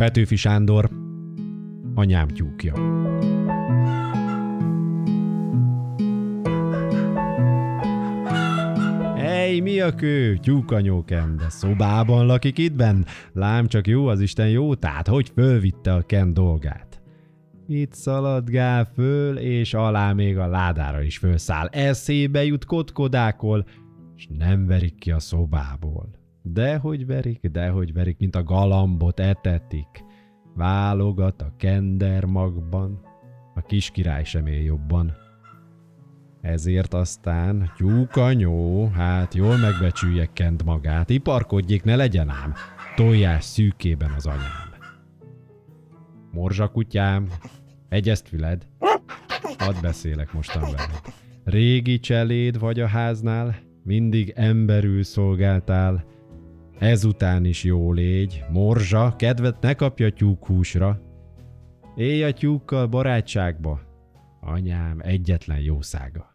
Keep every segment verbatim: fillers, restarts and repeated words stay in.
Petőfi Sándor, anyám tyúkja. Ej, mi a kő? Tyúkanyóken, de szobában lakik itt benn? Lám csak jó az Isten jó, tehát hogy fölvitte a Ken dolgát. Itt szaladgál föl, és alá még a ládára is fölszáll. Eszébe jut kotkodákol, és nem verik ki a szobából. Dehogy verik, dehogy verik, mint a galambot etetik. Válogat a kendermagban, a kiskirály sem él jobban. Ezért aztán tyúkanyó, hát jól megbecsülje Kent magát, iparkodjék, ne legyen ám tojás szűkében az anyám. Morzsakutyám, egyezt füled, hadd beszélek mostan veled. Régi cseléd vagy a háznál, mindig emberül szolgáltál, ezután is jó légy, morzsa, kedvet ne kapja tyúkhúsra. Élj a tyúkkal barátságba, anyám egyetlen jószága.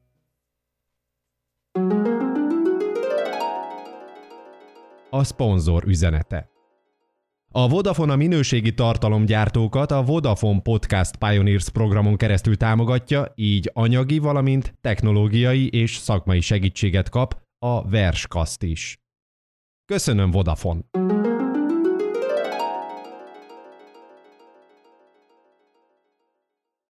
A szponzor üzenete. A Vodafone a minőségi tartalomgyártókat a Vodafone Podcast Pioneers programon keresztül támogatja, így anyagi, valamint technológiai és szakmai segítséget kap a Verskast is. Köszönöm, Vodafone!